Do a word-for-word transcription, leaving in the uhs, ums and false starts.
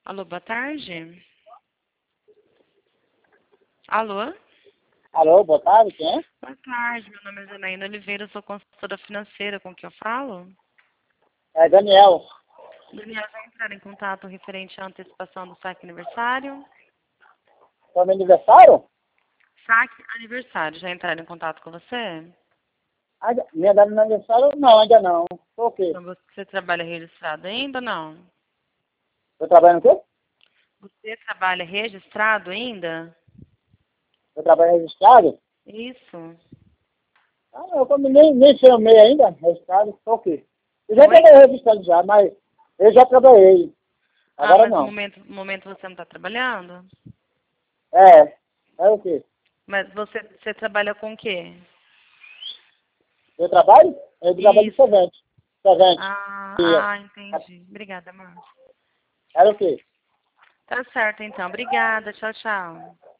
Alô, boa tarde. Alô? Alô, boa tarde, quem é? Boa tarde, meu nome é Janaína Oliveira, eu sou consultora financeira, com quem eu falo? É Daniel. Daniel, já entraram em contato referente à antecipação do saque aniversário? Foi meu aniversário? Saque aniversário, já entraram em contato com você? Ainda, minha data de aniversário? Não, ainda não. Por quê? Então, você trabalha registrado ainda ou não? Eu trabalho no quê? Você trabalha registrado ainda? Eu trabalho registrado? Isso. Ah, eu como nem, nem sei o meio ainda, registrado. Por quê? Eu já Oi? trabalhei registrado já, mas eu já trabalhei. Ah, Agora mas no não. momento, no momento você não está trabalhando? É. É o quê? Mas você, você trabalha com o quê? Eu trabalho? Eu trabalho de Isso. servente. Servente. Ah, E, ah, entendi. Obrigada, amor. era o quê? Tá certo, então. Obrigada. Tchau, tchau.